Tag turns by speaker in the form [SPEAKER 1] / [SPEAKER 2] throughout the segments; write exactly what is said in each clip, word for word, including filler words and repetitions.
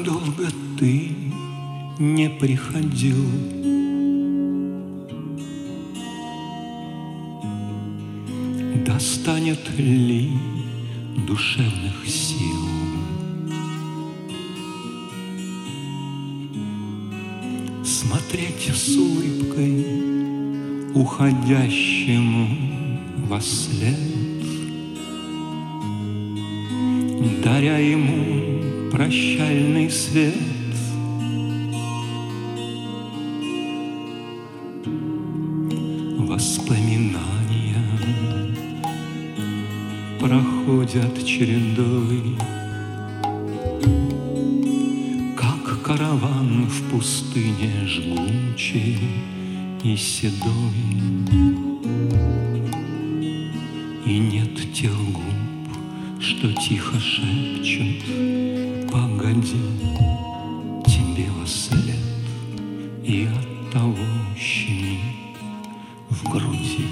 [SPEAKER 1] долго ты не приходил, достанет ли душевных сил смотреть с улыбкой уходящему вослед, даря ему прощальный свет. Воспоминания проходят чередой, как караван в пустыне жгучей и седой. И нет тех губ, что тихо шепчут: погоди, тебе вослед, и оттого щемит в груди.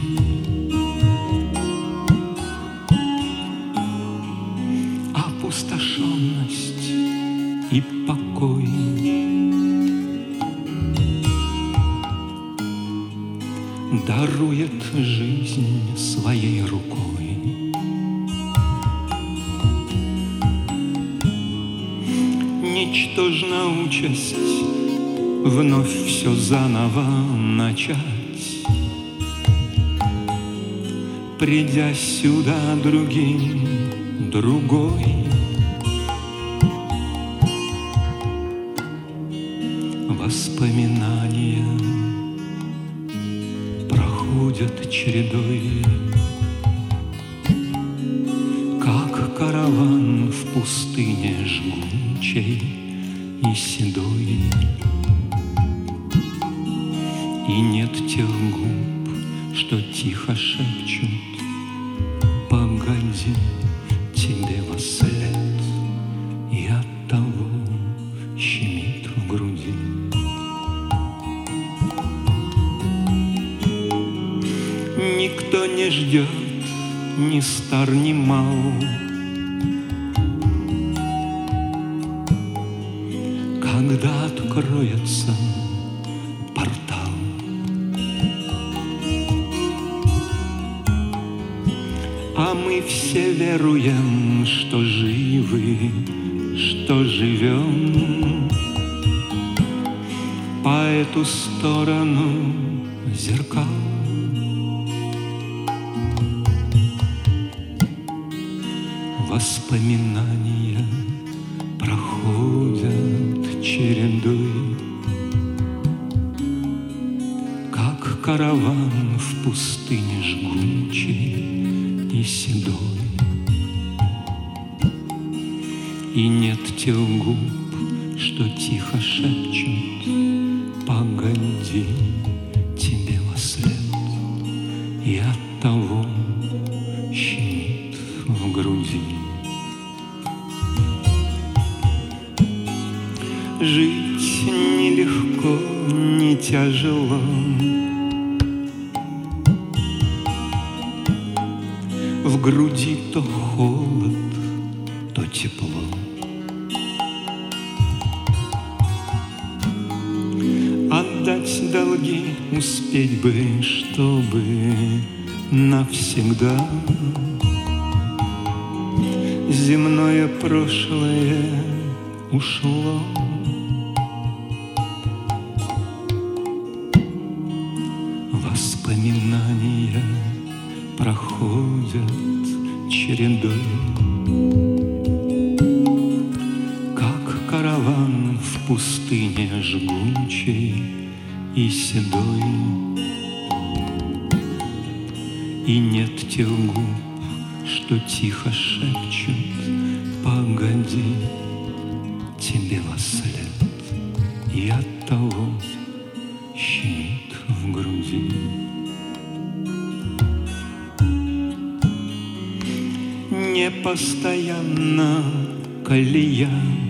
[SPEAKER 1] Опустошенность и покой дарует жизнь своей рукой. Ничтожна участь вновь все заново начать, придя сюда другим, другой. Воспоминания проходят чередой, как караван в пустыне жгучей и седой. И нет тех губ, что тихо шепчут: погоди, тебе вослед, и оттого щемит в груди. Никто не ждет, ни стар, ни мал, когда откроется портал. А мы все веруем, что живы, что живем по эту сторону зеркал. Воспоминания проходят чередой, как караван в пустыне жгучей и седой. И нет тех губ, что тихо шепчут: погоди, тебе вослед, и оттого щемит в груди. Жить нелегко, не тяжело, в груди то холод, то тепло. Отдать долги успеть бы, чтобы навсегда земное прошлое ушло. Воспоминания проходят чередой, как караван в пустыне жгучей и седой. И нет тех губ, что тихо шепчут: погоди, тебе вослед, и оттого щемит в груди. Непостоянна колея,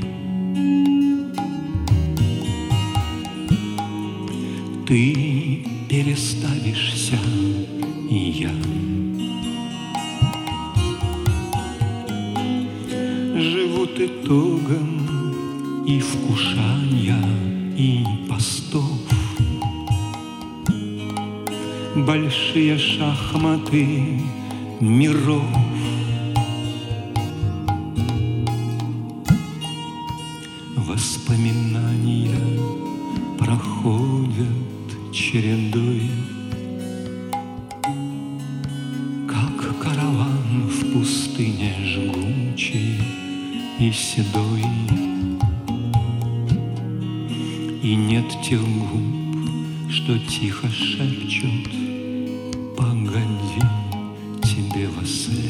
[SPEAKER 1] ты переставишься, и я. Живут итогом и вкушания, и постов. Большие шахматы миров. Воспоминания проходят чередой, как караван в пустыне жгучей и седой. И нет тех губ, что тихо шепчут: погоди, тебе во сне